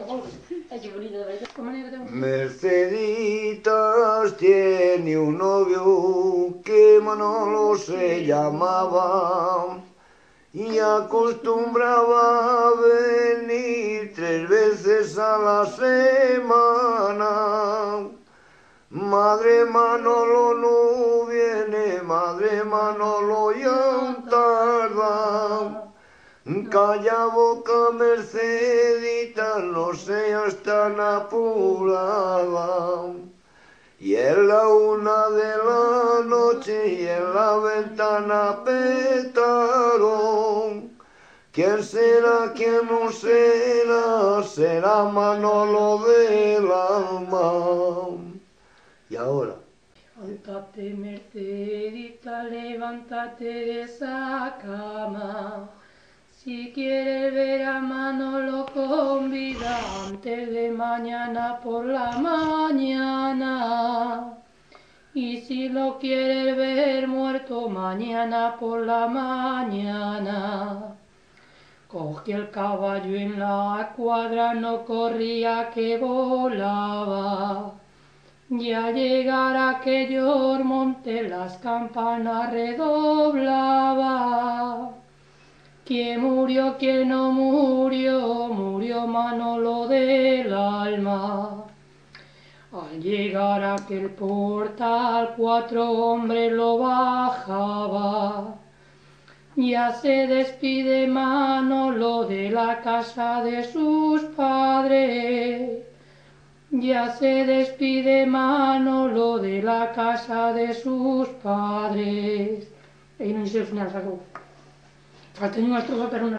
Ay, qué bonito, ¿verdad? Merceditas tiene un novio que Manolo se llamaba y acostumbraba a venir 3 veces a la semana. Madre Manolo no viene, madre Manolo ya tarda. Calla boca, Mercedita, no seas tan apurada. Y en la 1 de la noche y en la ventana petaron. ¿Quién será, quién no será? Será Manolo del alma. Y ahora. Levántate, Mercedita, levántate de esa cama. Si quieres ver a Manolo, convida antes de mañana por la mañana. Y si lo quieres ver muerto, mañana por la mañana. Coge el caballo en la cuadra, no corría que volaba. Y al llegar a aquellos montes las campanas redoblaba. ¿Quién murió, quién no murió? Murió Manolo del alma. Al llegar a aquel portal 4 hombres lo bajaba. Ya se despide Manolo de la casa de sus padres. Ya se despide Manolo de la casa de sus padres. Ahí no hice el final, sacó. Falta una estrofa, pero no